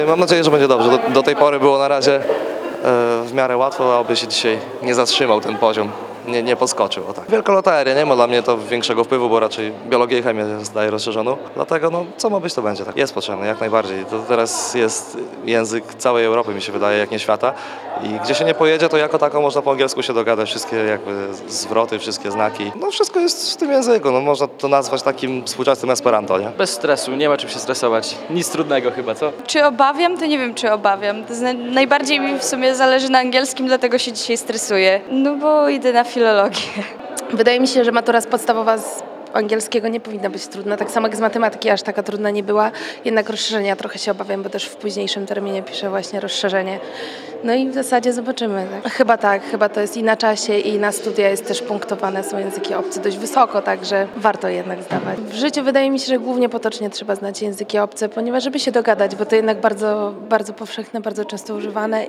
Mam nadzieję, że będzie dobrze. Do tej pory było na razie w miarę łatwo, aby się dzisiaj nie zatrzymał ten poziom. Nie podskoczył, o tak. Wielka loteria, nie ma dla mnie to większego wpływu, bo raczej biologię i chemię zdaję rozszerzoną. Dlatego co ma być, to będzie. Tak. Jest potrzebne, jak najbardziej. To teraz jest język całej Europy, mi się wydaje, jak nie świata. I gdzie się nie pojedzie, to jako tako można po angielsku się dogadać. Wszystkie jakby zwroty, wszystkie znaki. No wszystko jest w tym języku. No można to nazwać takim współczesnym Esperanto, nie? Bez stresu, nie ma czym się stresować. Nic trudnego chyba, co? Czy obawiam? To nie wiem, czy obawiam. To najbardziej mi w sumie zależy na angielskim, dlatego się dzisiaj stresuję. No bo idę na filologię. Wydaje mi się, że matura podstawowa z angielskiego nie powinna być trudna, tak samo jak z matematyki aż taka trudna nie była, jednak rozszerzenia trochę się obawiam, bo też w późniejszym terminie piszę właśnie rozszerzenie. No i w zasadzie zobaczymy. Tak? Chyba to jest i na czasie, i na studia jest też punktowane, są języki obce dość wysoko, także warto jednak zdawać. W życiu wydaje mi się, że głównie potocznie trzeba znać języki obce, ponieważ żeby się dogadać, bo to jednak bardzo, bardzo powszechne, bardzo często używane